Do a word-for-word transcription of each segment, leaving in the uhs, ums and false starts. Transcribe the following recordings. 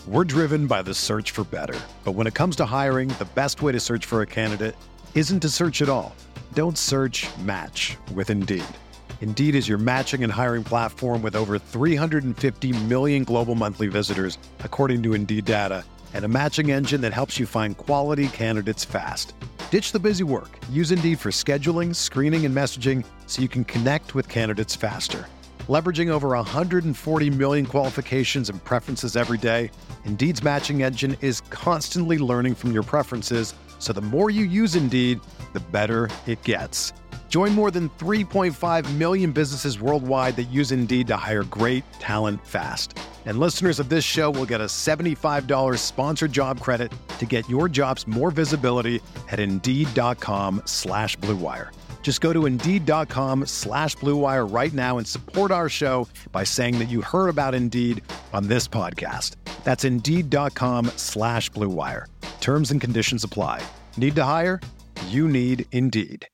We're driven by the search for better. But when it comes to hiring, the best way to search for a candidate isn't to search at all. Don't search, match with Indeed. Indeed is your matching and hiring platform with over three hundred fifty million global monthly visitors, according to Indeed data, and a matching engine that helps you find quality candidates fast. Ditch the busy work. Use Indeed for scheduling, screening, and messaging so you can connect with candidates faster. Leveraging over one hundred forty million qualifications and preferences every day, Indeed's matching engine is constantly learning from your preferences, so the more you use Indeed, the better it gets. Join more than three point five million businesses worldwide that use Indeed to hire great talent fast. And listeners of this show will get a seventy-five dollars sponsored job credit to get your jobs more visibility at Indeed.com slash Blue Wire. Just go to Indeed.com slash Blue Wire right now and support our show by saying that you heard about Indeed on this podcast. That's Indeed.com slash Blue Wire. Terms and conditions apply. Need to hire? You need Indeed.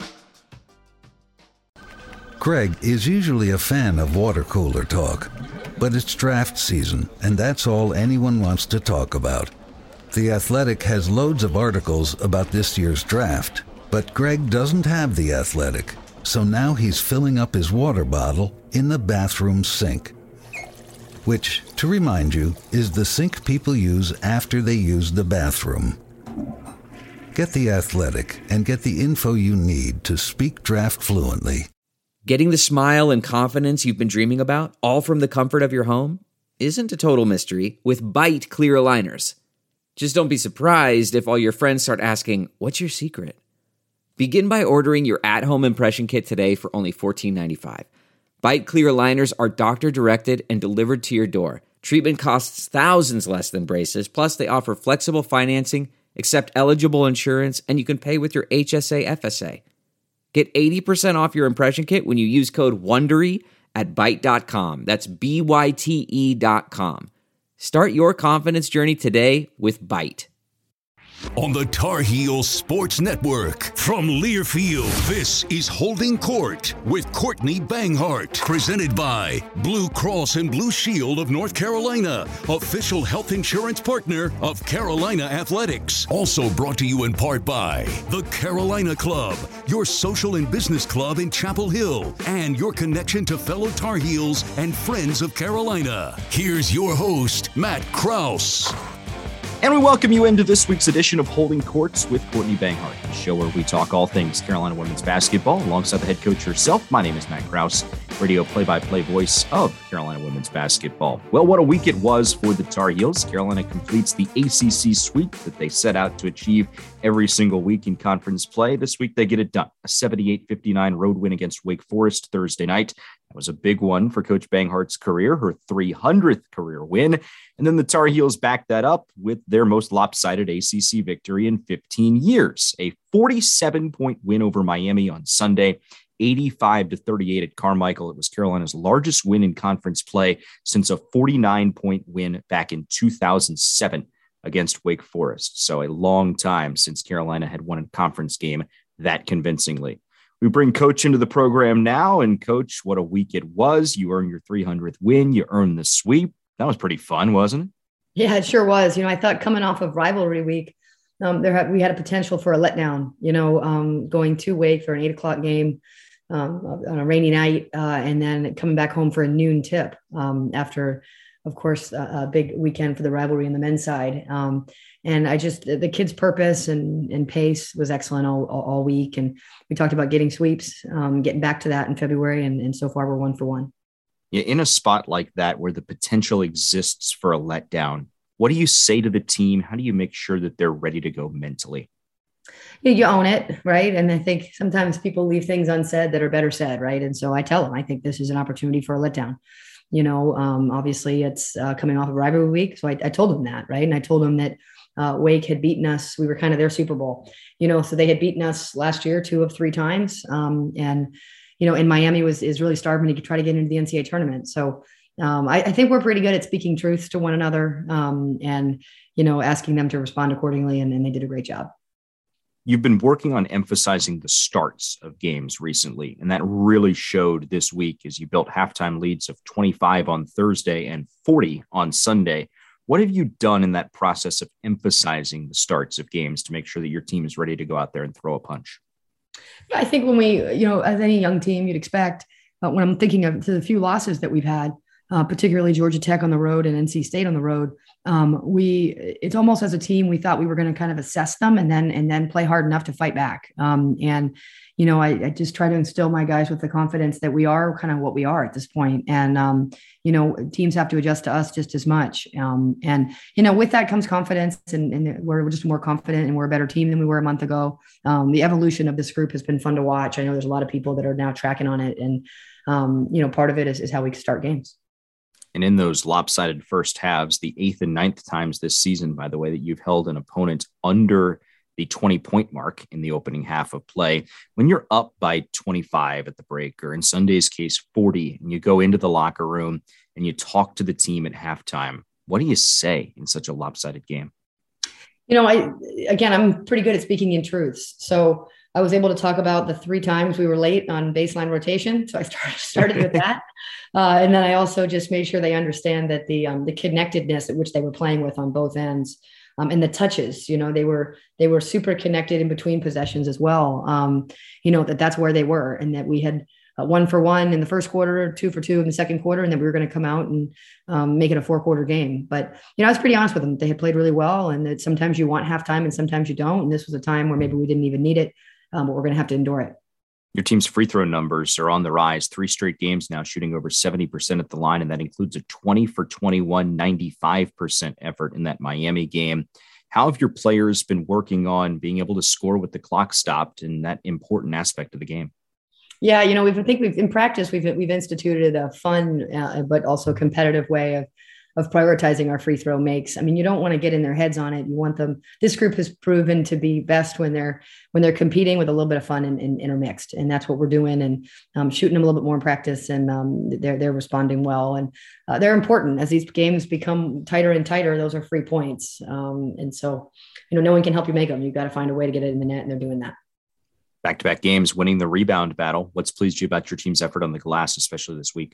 Craig is usually a fan of water cooler talk, but it's draft season, and that's all anyone wants to talk about. The Athletic has loads of articles about this year's draft, but Greg doesn't have The Athletic, so now he's filling up his water bottle in the bathroom sink. Which, to remind you, is the sink people use after they use the bathroom. Get The Athletic and get the info you need to speak draft fluently. Getting the smile and confidence you've been dreaming about, all from the comfort of your home, isn't a total mystery with Byte clear aligners. Just don't be surprised if all your friends start asking, "What's your secret?" Begin by ordering your at-home impression kit today for only fourteen ninety-five. Byte clear aligners are doctor-directed and delivered to your door. Treatment costs thousands less than braces, plus they offer flexible financing, accept eligible insurance, and you can pay with your H S A F S A. Get eighty percent off your impression kit when you use code WONDERY at byte dot com. That's B Y T E dot com. Start your confidence journey today with Byte. On the Tar Heels Sports Network, from Learfield, this is Holding Court with Courtney Banghart. Presented by Blue Cross and Blue Shield of North Carolina, official health insurance partner of Carolina Athletics. Also brought to you in part by the Carolina Club, your social and business club in Chapel Hill, and your connection to fellow Tar Heels and friends of Carolina. Here's your host, Matt Krause. And we welcome you into this week's edition of Holding Courts with Courtney Banghart, the show where we talk all things Carolina women's basketball alongside the head coach herself. My name is Matt Krause, radio play-by-play voice of Carolina women's basketball. Well, what a week it was for the Tar Heels. Carolina completes the A C C sweep that they set out to achieve every single week in conference play. This week, they get it done. A seventy-eight fifty-nine road win against Wake Forest Thursday night. That was a big one for Coach Banghart's career, her three hundredth career win. And then the Tar Heels backed that up with their most lopsided A C C victory in fifteen years, a forty-seven point win over Miami on Sunday, eighty-five to thirty-eight at Carmichael. It was Carolina's largest win in conference play since a forty-nine point win back in two thousand seven against Wake Forest. So a long time since Carolina had won a conference game that convincingly. We bring Coach into the program now, and Coach, what a week it was. You earned your three hundredth win. You earned the sweep. That was pretty fun, wasn't it? Yeah, it sure was. You know, I thought coming off of rivalry week, um, there had, we had a potential for a letdown, you know, um, going to Wake for an eight o'clock game um, on a rainy night, uh, and then coming back home for a noon tip um, after, of course, a, a big weekend for the rivalry on the men's side. Um, and I just, the kids' purpose and, and pace was excellent all, all, all week. And we talked about getting sweeps, um, getting back to that in February. And, and so far we're one for one. Yeah, in a spot like that where the potential exists for a letdown, what do you say to the team? How do you make sure that they're ready to go mentally? You, you own it, right? And I think sometimes people leave things unsaid that are better said, right? And so I tell them, I think this is an opportunity for a letdown. You know, um, obviously it's uh, coming off of rivalry week. So I, I told them that, right? And I told them that uh, Wake had beaten us. We were kind of their Super Bowl, you know, so they had beaten us last year, two of three times. Um, and, you know, and Miami was, is really starving to try to get into the N C A A tournament. So um, I, I think we're pretty good at speaking truths to one another um, and, you know, asking them to respond accordingly. And, and they did a great job. You've been working on emphasizing the starts of games recently, and that really showed this week as you built halftime leads of twenty-five on Thursday and forty on Sunday. What have you done in that process of emphasizing the starts of games to make sure that your team is ready to go out there and throw a punch? Yeah, I think when we, you know, as any young team, you'd expect, uh, when I'm thinking of the few losses that we've had, uh, particularly Georgia Tech on the road and N C State on the road, um, we, it's almost as a team, we thought we were going to kind of assess them and then, and then play hard enough to fight back. Um, and, you know, I, I just try to instill my guys with the confidence that we are kind of what we are at this point. And, um, you know, teams have to adjust to us just as much. Um, and, you know, with that comes confidence, and, and we're just more confident and we're a better team than we were a month ago. Um, the evolution of this group has been fun to watch. I know there's a lot of people that are now tracking on it. And, um, you know, part of it is, is how we start games. And in those lopsided first halves, the eighth and ninth times this season, by the way, that you've held an opponent under the twenty point mark in the opening half of play, when you're up by twenty-five at the break, or in Sunday's case, forty, and you go into the locker room and you talk to the team at halftime, what do you say in such a lopsided game? You know, I, again, I'm pretty good at speaking in truths. So I was able to talk about the three times we were late on baseline rotation. So I started, started with that. Uh, and then I also just made sure they understand that the, um, the connectedness at which they were playing with on both ends, um, and the touches, you know, they were, they were super connected in between possessions as well. Um, you know, that that's where they were, and that we had uh, one for one in the first quarter, two for two in the second quarter, and that we were going to come out and um, make it a four quarter game. But, you know, I was pretty honest with them. They had played really well, and that sometimes you want halftime and sometimes you don't. And this was a time where maybe we didn't even need it. Um, but we're going to have to endure it. Your team's free throw numbers are on the rise. Three straight games now, shooting over seventy percent at the line, and that includes a twenty for twenty-one, ninety-five percent effort in that Miami game. How have your players been working on being able to score with the clock stopped in that important aspect of the game? Yeah, you know, we've, I think we've in practice we've we've instituted a fun uh, but also competitive way of of prioritizing our free throw makes. I mean, you don't want to get in their heads on it. You want them. This group has proven to be best when they're when they're competing with a little bit of fun and, and intermixed, and that's what we're doing. And um, shooting them a little bit more in practice, and um, they're they're responding well, and uh, they're important as these games become tighter and tighter. Those are free points, um, and so you know, no one can help you make them. You've got to find a way to get it in the net, and they're doing that. Back-to-back games, winning the rebound battle. What's pleased you about your team's effort on the glass, especially this week?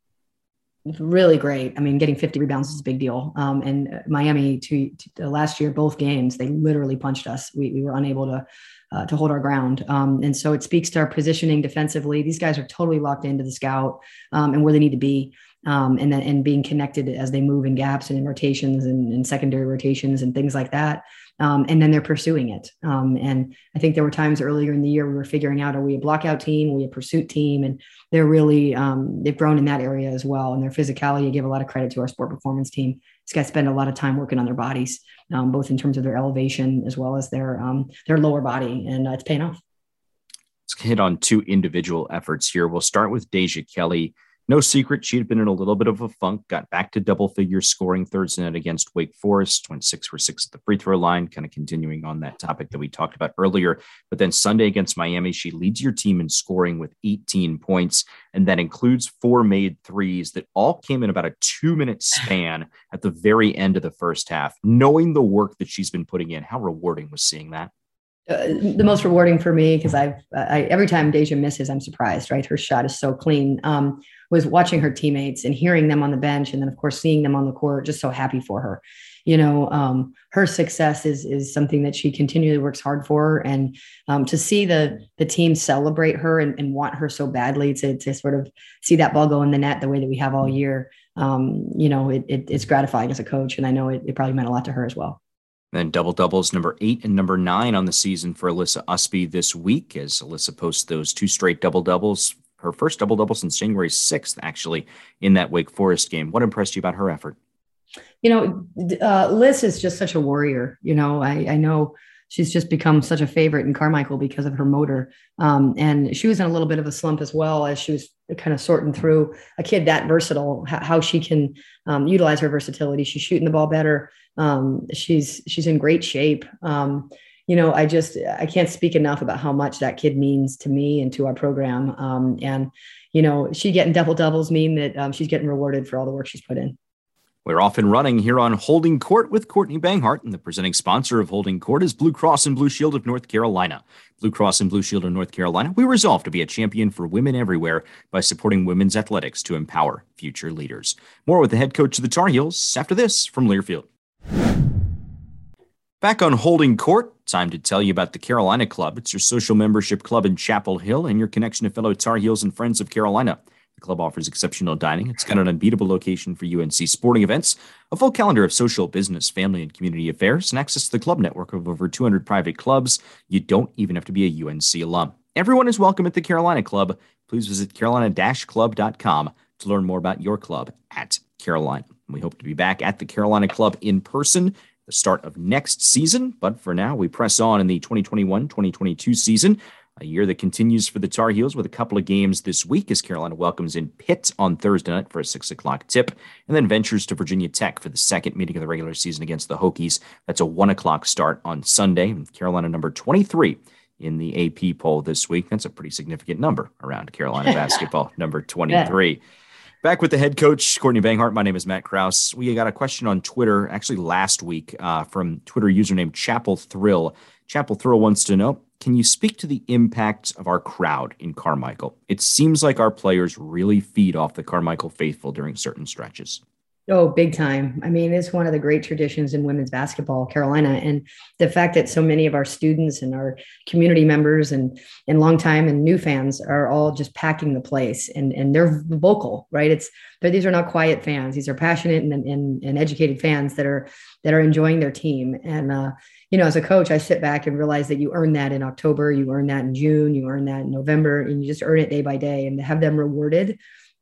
Really great. I mean, getting fifty rebounds is a big deal. Um, and Miami, to, to last year, both games, they literally punched us. We, we were unable to uh, to hold our ground. Um, and so it speaks to our positioning defensively. These guys are totally locked into the scout um, and where they need to be. Um, and then and being connected as they move in gaps and in rotations and, and secondary rotations and things like that. Um, and then they're pursuing it. Um, and I think there were times earlier in the year we were figuring out, are we a blockout team? Are we a pursuit team? And they're really, um, they've grown in that area as well. And their physicality, I give a lot of credit to our sport performance team. These guys spend a lot of time working on their bodies, um, both in terms of their elevation as well as their, um, their lower body. And uh, it's paying off. Let's hit on two individual efforts here. We'll start with Deja Kelly. No secret, she had been in a little bit of a funk, got back to double figures scoring Thursday night against Wake Forest, went six for six at the free throw line, kind of continuing on that topic that we talked about earlier. But then Sunday against Miami, she leads your team in scoring with eighteen points, and that includes four made threes that all came in about a two-minute span at the very end of the first half. Knowing the work that she's been putting in, how rewarding was seeing that? Uh, the most rewarding for me, because I've I, every time Deja misses, I'm surprised, right? Her shot is so clean. Um, was watching her teammates and hearing them on the bench, and then of course seeing them on the court. Just so happy for her. You know, um, her success is is something that she continually works hard for, and um, to see the the team celebrate her and, and want her so badly to to sort of see that ball go in the net the way that we have all year. Um, you know, it, it, it's gratifying as a coach, and I know it, it probably meant a lot to her as well. Then double doubles number eight and number nine on the season for Alyssa Usby this week, as Alyssa posts those two straight double doubles, her first double double since January sixth, actually, in that Wake Forest game. What impressed you about her effort? You know, uh, Liz is just such a warrior. You know, I, I know she's just become such a favorite in Carmichael because of her motor. Um, and she was in a little bit of a slump as well, as she was kind of sorting through a kid that versatile, how, how she can um, utilize her versatility. She's shooting the ball better. Um, she's, she's in great shape. Um, you know, I just, I can't speak enough about how much that kid means to me and to our program. Um, and, you know, she getting double doubles mean that um, she's getting rewarded for all the work she's put in. We're off and running here on Holding Court with Courtney Banghart, and the presenting sponsor of Holding Court is Blue Cross and Blue Shield of North Carolina. Blue Cross and Blue Shield of North Carolina, we resolve to be a champion for women everywhere by supporting women's athletics to empower future leaders. More with the head coach of the Tar Heels after this from Learfield. Back on Holding Court, time to tell you about the Carolina Club. It's your social membership club in Chapel Hill and your connection to fellow Tar Heels and friends of Carolina. The club offers exceptional dining. It's got an unbeatable location for U N C sporting events, a full calendar of social, business, family, and community affairs, and access to the club network of over two hundred private clubs. You don't even have to be a U N C alum. Everyone is welcome at the Carolina Club. Please visit carolina dash club dot com to learn more about your club at Carolina. We hope to be back at the Carolina Club in person at the start of next season, but for now, we press on in the twenty twenty-one twenty twenty-two season. A year that continues for the Tar Heels with a couple of games this week as Carolina welcomes in Pitt on Thursday night for a six o'clock tip, and then ventures to Virginia Tech for the second meeting of the regular season against the Hokies. That's a one o'clock start on Sunday. Carolina number twenty-three in the A P poll this week. That's a pretty significant number around Carolina basketball, number twenty-three. Back with the head coach, Courtney Banghart. My name is Matt Krause. We got a question on Twitter, actually last week, uh, from Twitter username Chapel Thrill. Chapel Thrill wants to know, can you speak to the impact of our crowd in Carmichael? It seems like our players really feed off the Carmichael faithful during certain stretches. Oh, big time. I mean, it's one of the great traditions in women's basketball, Carolina. And the fact that so many of our students and our community members and, and longtime and new fans are all just packing the place, and, and they're vocal, right? It's, these are not quiet fans. These are passionate and, and, and educated fans that are, that are enjoying their team. And, uh, you know, as a coach, I sit back and realize that you earn that in October, you earn that in June, you earn that in November, and you just earn it day by day. And to have them rewarded,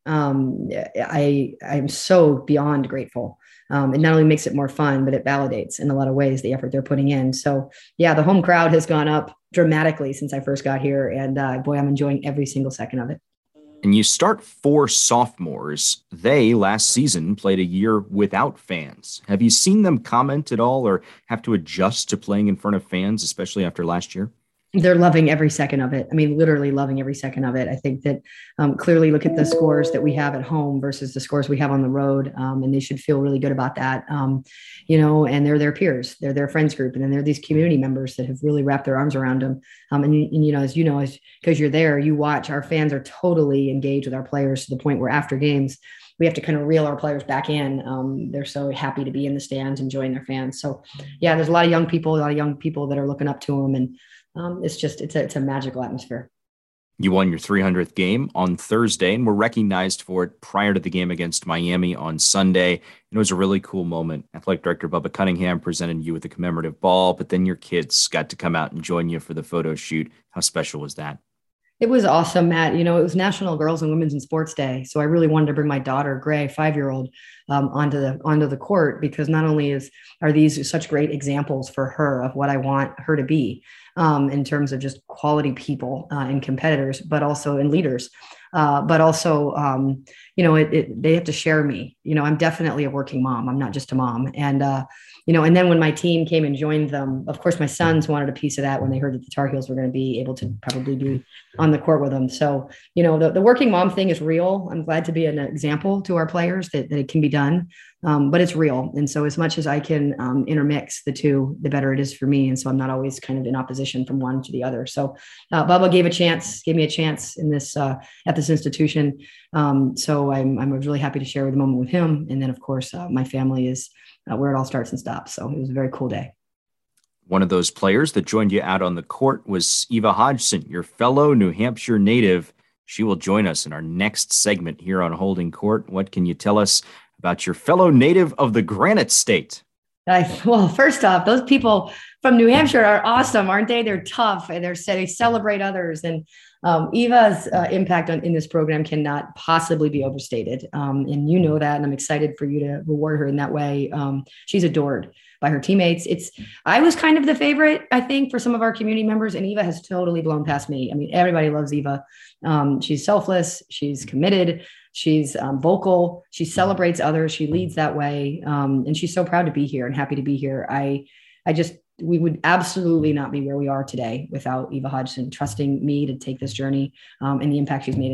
um, I, I'm so beyond grateful. Um, it not only makes it more fun, but it validates in a lot of ways the effort they're putting in. So yeah, the home crowd has gone up dramatically since I first got here. And uh, boy, I'm enjoying every single second of it. And you start four sophomores. They, last season, played a year without fans. Have you seen them comment at all or have to adjust to playing in front of fans, especially after last year? They're loving every second of it. I mean, literally loving every second of it. I think that um, clearly look at the scores that we have at home versus the scores we have on the road. Um, and they should feel really good about that. Um, you know, and they're their peers, they're their friends group. And then they're these community members that have really wrapped their arms around them. Um, and, and, you know, as you know, as because you're there, you watch, our fans are totally engaged with our players to the point where after games, we have to kind of reel our players back in. Um, they're so happy to be in the stands, enjoying their fans. So yeah, there's a lot of young people, a lot of young people that are looking up to them. And um, it's just, it's a, it's a magical atmosphere. You won your three hundredth game on Thursday and were recognized for it prior to the game against Miami on Sunday. And it was a really cool moment. Athletic Director Bubba Cunningham presented you with a commemorative ball, but then your kids got to come out and join you for the photo shoot. How special was that? It was awesome, Matt. You know, it was National Girls and Women's in Sports Day. So I really wanted to bring my daughter, Gray, five-year-old, um, onto the onto the court, because not only is are these such great examples for her of what I want her to be um, in terms of just quality people uh, and competitors, but also in leaders. Uh, but also, um, you know, it, it, they have to share me. You know, I'm definitely a working mom. I'm not just a mom. And, uh, you know, and then when my team came and joined them, of course, my sons wanted a piece of that when they heard that the Tar Heels were going to be able to probably be on the court with them. So, you know, the, the working mom thing is real. I'm glad to be an example to our players that, that it can be done, um, but it's real. And so as much as I can um, intermix the two, the better it is for me. And so I'm not always kind of in opposition from one to the other. So uh, Bubba gave a chance, gave me a chance in this, uh, at this institution. Um, so I'm, I'm really happy to share the moment with him. And then of course, uh, my family is uh, where it all starts and stops. So it was a very cool day. One of those players that joined you out on the court was Eva Hodgson, your fellow New Hampshire native. She will join us in our next segment here on Holding Court. What can you tell us about your fellow native of the Granite State? I, well, first off, those people from New Hampshire are awesome, aren't they? They're tough and they're they celebrate others. And um, Eva's uh, impact on in this program cannot possibly be overstated. Um, and you know that, and I'm excited for you to reward her in that way. Um, she's adored by her teammates. It's, I was kind of the favorite, I think, for some of our community members, and Eva has totally blown past me. I mean, everybody loves Eva. Um, she's selfless. She's committed. She's um, vocal. She celebrates others. She leads that way. Um, and she's so proud to be here and happy to be here. I, I just, we would absolutely not be where we are today without Eva Hodgson trusting me to take this journey um, and the impact she's made in this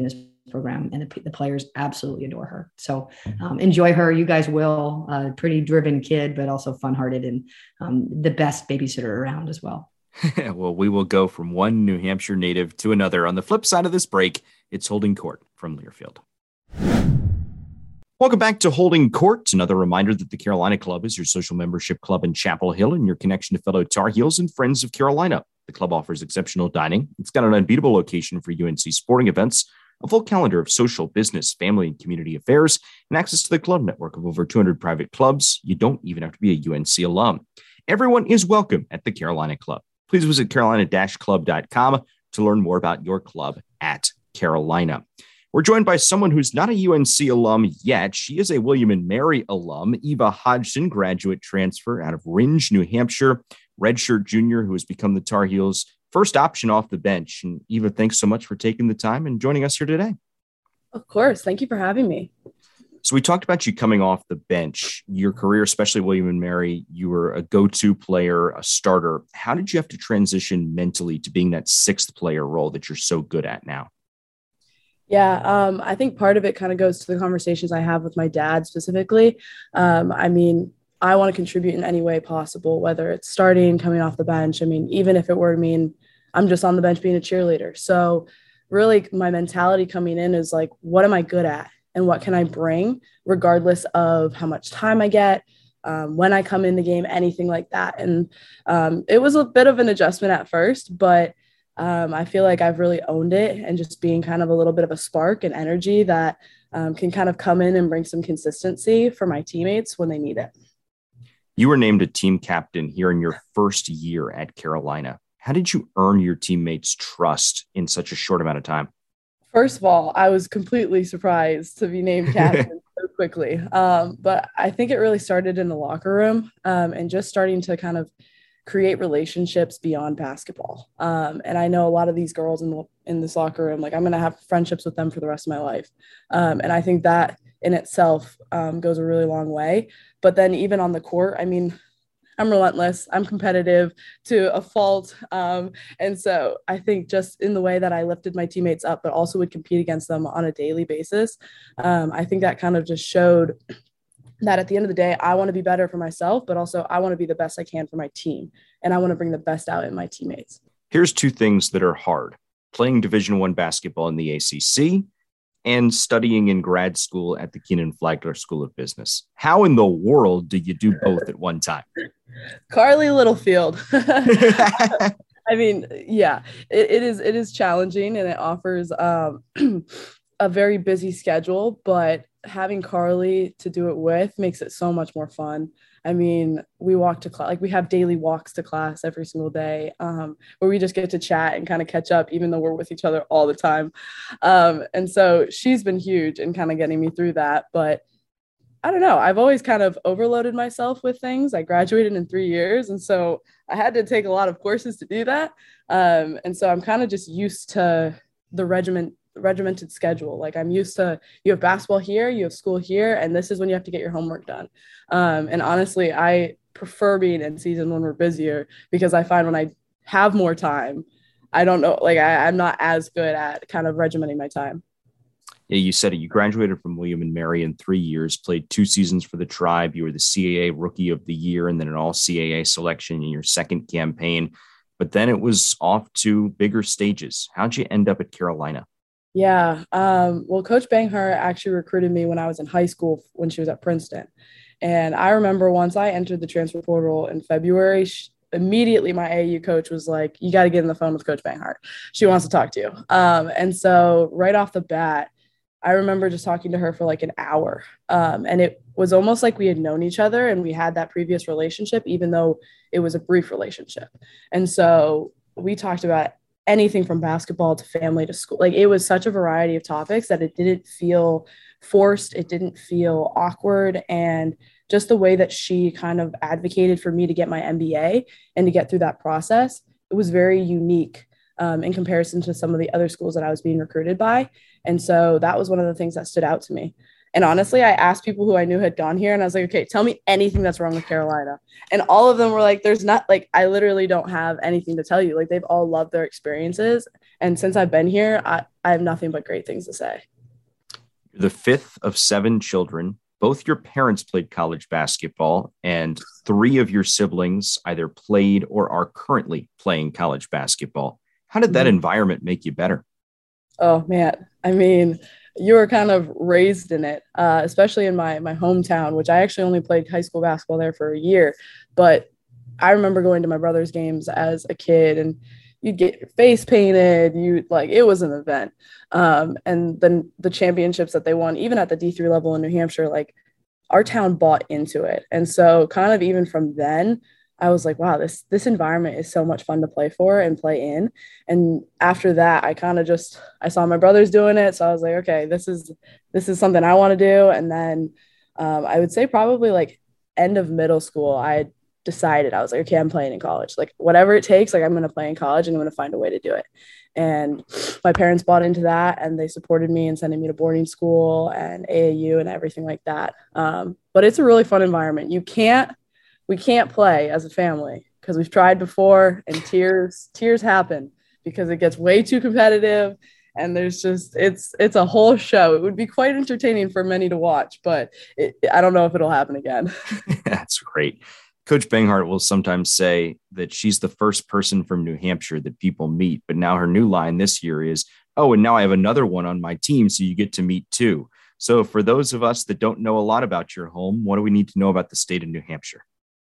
program, and the, the players absolutely adore her. So um, enjoy her. You guys will. Uh, pretty driven kid, but also fun-hearted, and um, the best babysitter around as well. Well, we will go from one New Hampshire native to another. On the flip side of this break, it's Holding Court from Learfield. Welcome back to Holding Court. Another reminder that the Carolina Club is your social membership club in Chapel Hill and your connection to fellow Tar Heels and friends of Carolina. The club offers exceptional dining. It's got an unbeatable location for U N C sporting events, a full calendar of social, business, family, and community affairs, and access to the club network of over two hundred private clubs. You don't even have to be a U N C alum. Everyone is welcome at the Carolina Club. Please visit carolina dash club dot com to learn more about your club at Carolina. We're joined by someone who's not a U N C alum yet. She is a William and Mary alum, Eva Hodgson, graduate transfer out of Rindge, New Hampshire, redshirt junior who has become the Tar Heels' first option off the bench. And Eva, thanks so much for taking the time and joining us here today. Of course. Thank you for having me. So we talked about you coming off the bench, your career, especially William and Mary. You were a go-to player, a starter. How did you have to transition mentally to being that sixth player role that you're so good at now? Yeah, um, I think part of it kind of goes to the conversations I have with my dad specifically. Um, I mean, I want to contribute in any way possible, whether it's starting, coming off the bench. I mean, even if it were to mean I'm just on the bench being a cheerleader. So really my mentality coming in is like, what am I good at? And what can I bring regardless of how much time I get, um, when I come in the game, anything like that. And um, it was a bit of an adjustment at first, but um, I feel like I've really owned it, and just being kind of a little bit of a spark and energy that um, can kind of come in and bring some consistency for my teammates when they need it. You were named a team captain here in your first year at Carolina. How did you earn your teammates' trust in such a short amount of time? First of all, I was completely surprised to be named captain so quickly. Um, but I think it really started in the locker room um, and just starting to kind of create relationships beyond basketball. Um, and I know a lot of these girls in the, in this locker room, like I'm going to have friendships with them for the rest of my life. Um, and I think that in itself um, goes a really long way. But then even on the court, I mean, I'm relentless. I'm competitive to a fault. Um, and so I think just in the way that I lifted my teammates up, but also would compete against them on a daily basis, um, I think that kind of just showed that at the end of the day, I want to be better for myself, but also I want to be the best I can for my team. And I want to bring the best out in my teammates. Here's two things that are hard: playing Division I basketball in the A C C and studying in grad school at the Keenan Flagler School of Business. How in the world do you do both at one time? Carly Littlefield. I mean, yeah, it, it is, it is challenging, and it offers um, a very busy schedule, but having Carly to do it with makes it so much more fun. I mean, we walk to class, like we have daily walks to class every single day um, where we just get to chat and kind of catch up, even though we're with each other all the time. Um, and so she's been huge in kind of getting me through that. But I don't know, I've always kind of overloaded myself with things. I graduated in three years. And so I had to take a lot of courses to do that. Um, and so I'm kind of just used to the regiment regimented schedule. Like I'm used to, you have basketball here, you have school here, and this is when you have to get your homework done. Um, and honestly, I prefer being in season when we're busier, because I find when I have more time, I don't know, like I, I'm not as good at kind of regimenting my time. Yeah, you said it. You graduated from William and Mary in three years, played two seasons for the Tribe. You were the C A A Rookie of the Year and then an all C A A selection in your second campaign. But then it was off to bigger stages. How'd you end up at Carolina? Yeah. Um, well, Coach Banghart actually recruited me when I was in high school when she was at Princeton. And I remember once I entered the transfer portal in February, she, immediately my A A U coach was like, you got to get on the phone with Coach Banghart. She wants to talk to you. Um, and so right off the bat, I remember just talking to her for like an hour. Um, and it was almost like we had known each other and we had that previous relationship, even though it was a brief relationship. And so we talked about anything from basketball to family to school. Like it was such a variety of topics that it didn't feel forced. It didn't feel awkward. And just the way that she kind of advocated for me to get my M B A and to get through that process, it was very unique um, in comparison to some of the other schools that I was being recruited by. And so that was one of the things that stood out to me. And honestly, I asked people who I knew had gone here and I was like, okay, tell me anything that's wrong with Carolina. And all of them were like, there's not, like, I literally don't have anything to tell you. Like they've all loved their experiences. And since I've been here, I, I have nothing but great things to say. You're the fifth of seven children. Both your parents played college basketball, and three of your siblings either played or are currently playing college basketball. How did that mm-hmm. environment make you better? Oh, man. I mean, you were kind of raised in it, uh, especially in my my hometown, which I actually only played high school basketball there for a year. But I remember going to my brother's games as a kid, and you'd get your face painted. You like it was an event. Um, and then the championships that they won, even at the D three level in New Hampshire, like our town bought into it. And so kind of even from then, I was like, wow, this this environment is so much fun to play for and play in. And after that, I kind of just I saw my brothers doing it. So I was like, okay, this is this is something I want to do. And then um, I would say probably like end of middle school, I decided I was like, okay, I'm playing in college. Like whatever it takes, like I'm going to play in college and I'm going to find a way to do it. And my parents bought into that and they supported me in sending me to boarding school and A A U and everything like that. Um, but it's a really fun environment. You can't, we can't play as a family because we've tried before and tears, tears happen because it gets way too competitive. And there's just, it's, it's a whole show. It would be quite entertaining for many to watch, but it, I don't know if it'll happen again. That's great. Coach Banghart will sometimes say that she's the first person from New Hampshire that people meet, but now her new line this year is, oh, and now I have another one on my team, so you get to meet too. So for those of us that don't know a lot about your home, what do we need to know about the state of New Hampshire?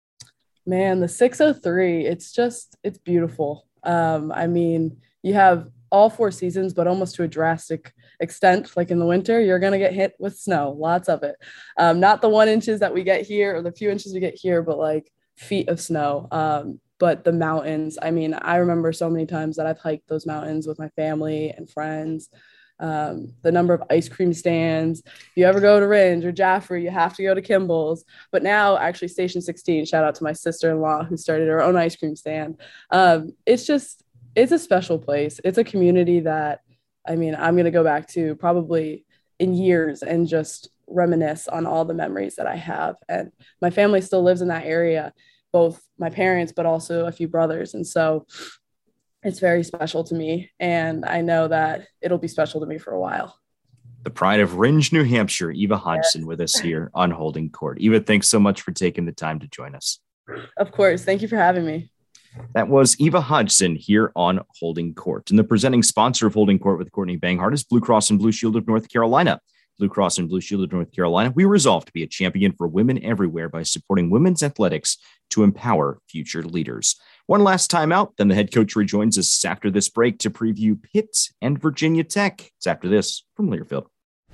Man, the six oh three, it's just, it's beautiful. Um, I mean, you have all four seasons, but almost to a drastic extent. Like in the winter, you're going to get hit with snow, lots of it. Um, not the one inches that we get here or the few inches we get here, but like feet of snow. Um, but the mountains, I mean, I remember so many times that I've hiked those mountains with my family and friends. Um, the number of ice cream stands. If you ever go to Ringe or Jaffrey, you have to go to Kimball's. But now actually Station sixteen, shout out to my sister-in-law who started her own ice cream stand. Um, it's just, it's a special place. It's a community that, I mean, I'm going to go back to probably in years and just reminisce on all the memories that I have. And my family still lives in that area, both my parents, but also a few brothers. And so it's very special to me. And I know that it'll be special to me for a while. The pride of Ringe, New Hampshire, Eva Hodgson yes. with us here on Holding Court. Eva, thanks so much for taking the time to join us. Of course. Thank you for having me. That was Eva Hodgson here on Holding Court. And the presenting sponsor of Holding Court with Courtney Banghart is Blue Cross and Blue Shield of North Carolina. Blue Cross and Blue Shield of North Carolina, we resolve to be a champion for women everywhere by supporting women's athletics to empower future leaders. One last time out, then the head coach rejoins us after this break to preview Pitt and Virginia Tech. It's after this from Learfield.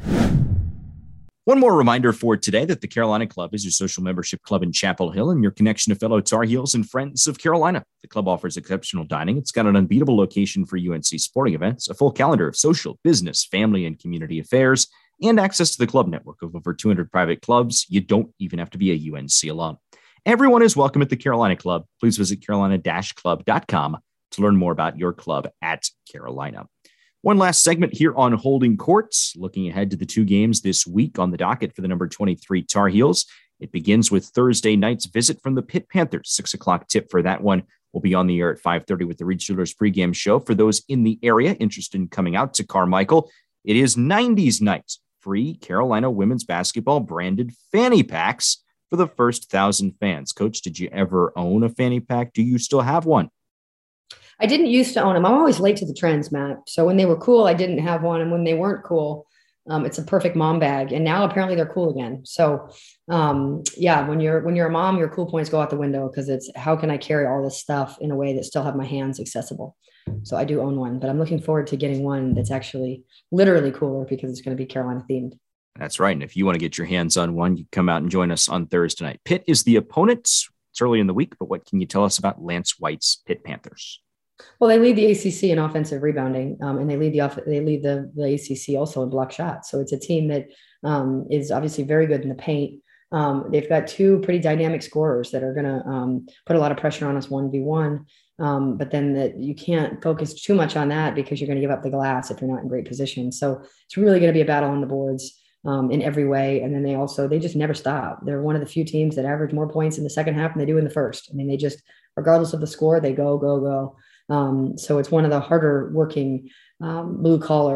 One more reminder for today that the Carolina Club is your social membership club in Chapel Hill and your connection to fellow Tar Heels and friends of Carolina. The club offers exceptional dining. It's got an unbeatable location for U N C sporting events, a full calendar of social, business, family, and community affairs, and access to the club network of over two hundred private clubs. You don't even have to be a U N C alum. Everyone is welcome at the Carolina Club. Please visit carolina dash club dot com to learn more about your club at Carolina. One last segment here on Holding Courts, looking ahead to the two games this week on the docket for the number twenty-three Tar Heels. It begins with Thursday night's visit from the Pitt Panthers. Six o'clock tip for that one. We'll be on the air at five thirty with the Reed Steelers pregame show. For those in the area interested in coming out to Carmichael, it is nineties night. Free Carolina women's basketball branded fanny packs for the first thousand fans. Coach, did you ever own a fanny pack? Do you still have one? I didn't used to own them. I'm always late to the trends, Matt. So when they were cool, I didn't have one. And when they weren't cool, um, it's a perfect mom bag. And now apparently they're cool again. So um, yeah, when you're, when you're a mom, your cool points go out the window because it's how can I carry all this stuff in a way that still have my hands accessible? So I do own one, but I'm looking forward to getting one that's actually literally cooler because it's going to be Carolina themed. That's right. And if you want to get your hands on one, you come out and join us on Thursday night. Pitt is the opponent. It's early in the week, but what can you tell us about Lance White's Pitt Panthers? Well, they lead the A C C in offensive rebounding, um, and they lead the off- they lead the, the A C C also in block shots. So it's a team that um, is obviously very good in the paint. Um, they've got two pretty dynamic scorers that are going to um, put a lot of pressure on us one v one. Um, but then that you can't focus too much on that because you're going to give up the glass if you're not in great position. So it's really going to be a battle on the boards um, in every way. And then they also, they just never stop. They're one of the few teams that average more points in the second half than they do in the first. I mean, they just, regardless of the score, they go, go, go. Um, so it's one of the harder working um, blue collar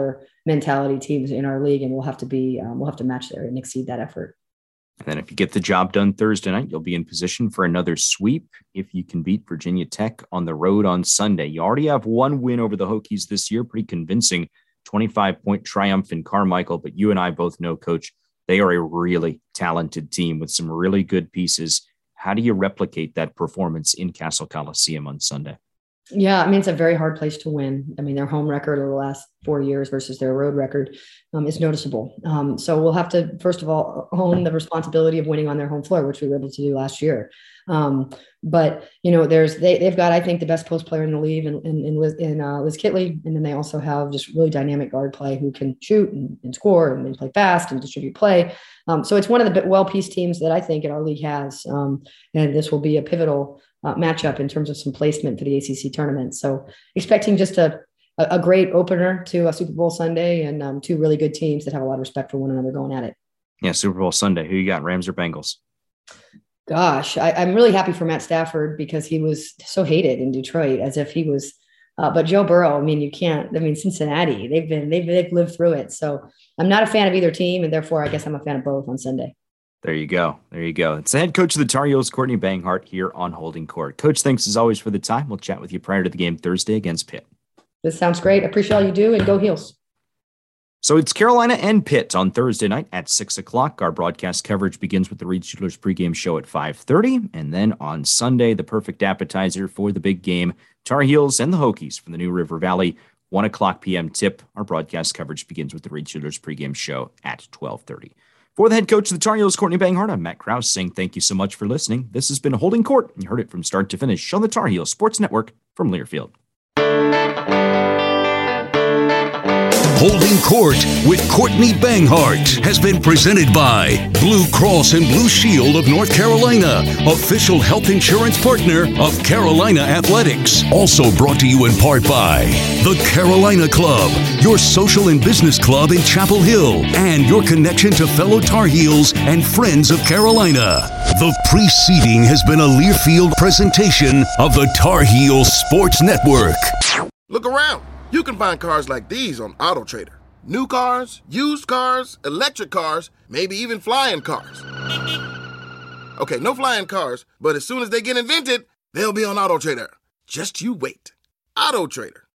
mentality teams in our league, and we'll have to be um, we'll have to match there and exceed that effort. And then if you get the job done Thursday night, you'll be in position for another sweep if you can beat Virginia Tech on the road on Sunday. You already have one win over the Hokies this year, pretty convincing twenty-five point triumph in Carmichael. But you and I both know, Coach, they are a really talented team with some really good pieces. How do you replicate that performance in Castle Coliseum on Sunday? Yeah, I mean, it's a very hard place to win. I mean, their home record over the last four years versus their road record um, is noticeable. Um, so we'll have to, first of all, own the responsibility of winning on their home floor, which we were able to do last year. Um, but, you know, there's they, they've got, I think, the best post player in the league in, in, in, Liz, in uh, Liz Kitley. And then they also have just really dynamic guard play who can shoot and, and score and, and play fast and distribute play. Um, so it's one of the well-pieced teams that I think in our league has. Um, and this will be a pivotal Uh, matchup in terms of some placement for the A C C tournament. So expecting just a, a great opener to a Super Bowl Sunday and um, two really good teams that have a lot of respect for one another going at it. Yeah, Super Bowl Sunday. Who you got, Rams or Bengals? Gosh, I, I'm really happy for Matt Stafford because he was so hated in Detroit as if he was, uh, but Joe Burrow, I mean, you can't, I mean, Cincinnati, they've been, they've, they've lived through it. So I'm not a fan of either team, and therefore I guess I'm a fan of both on Sunday. There you go. There you go. It's the head coach of the Tar Heels, Courtney Banghart, here on Holding Court. Coach, thanks as always for the time. We'll chat with you prior to the game Thursday against Pitt. This sounds great. I appreciate all you do, and go Heels. So it's Carolina and Pitt on Thursday night at six o'clock. Our broadcast coverage begins with the Reed Steelers pregame show at five thirty. And then on Sunday, the perfect appetizer for the big game, Tar Heels and the Hokies from the New River Valley, one o'clock p.m. tip. Our broadcast coverage begins with the Reed Steelers pregame show at twelve thirty. For the head coach of the Tar Heels, Courtney Banghart, I'm Matt Krause saying thank you so much for listening. This has been Holding Court. You heard it from start to finish on the Tar Heels Sports Network from Learfield. Holding Court with Courtney Banghart has been presented by Blue Cross and Blue Shield of North Carolina, official health insurance partner of Carolina Athletics. Also brought to you in part by the Carolina Club, your social and business club in Chapel Hill, and your connection to fellow Tar Heels and friends of Carolina. The preceding has been a Learfield presentation of the Tar Heels Sports Network. Look around. You can find cars like these on AutoTrader. New cars, used cars, electric cars, maybe even flying cars. Okay, no flying cars, but as soon as they get invented, they'll be on AutoTrader. Just you wait. AutoTrader.